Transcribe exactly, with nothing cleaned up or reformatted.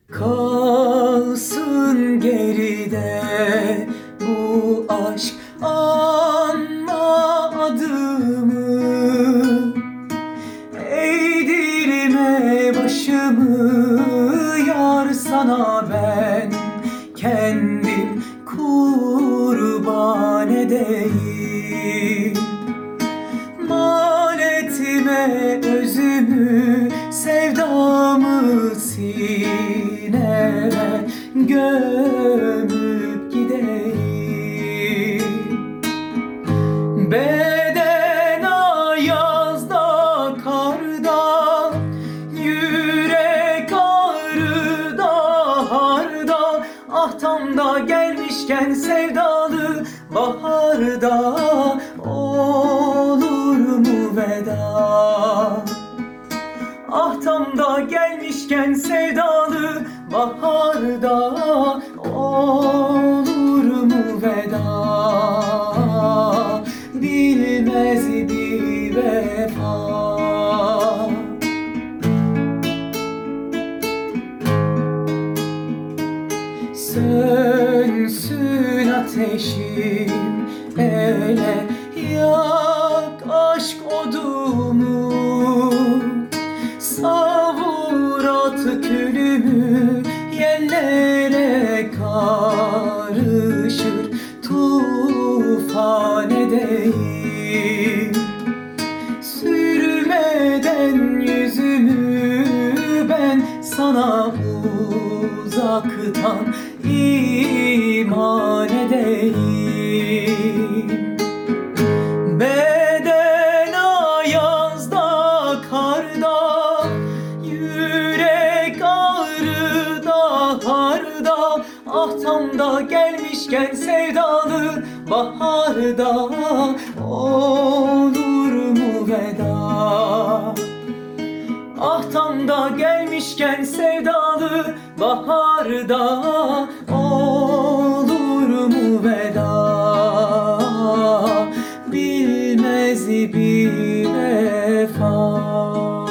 Kalsın geride bu aşk, anma adımı. Eğdirme başımı yar, sana ben kendim kurban edeyim. Mal etme özümü, sevdamı sineme gömüp gideyim. Beden ayazda, karda, yürek ağrıda, harda. Ah, tam da gelmişken sevdalı baharda, olur mu veda? Ah, tam da gelmişken sevdalı baharda, olur mu veda? Bilmez bir vefa. Sönsün ateşim, ele yak aşk odumu. Savur at külümü, yerlere karışır tufan edeyim. Sürmeden yüzümü ben sana uzaktan iman edeyim. Beden ayazda, karda, yürek ağrıda, harda. Ah, tam da gelmişken sevdalı baharda, olur mu veda? Ah, tam da gelmişken sevdalı baharda, olur mu veda? Bilmez bir vefa.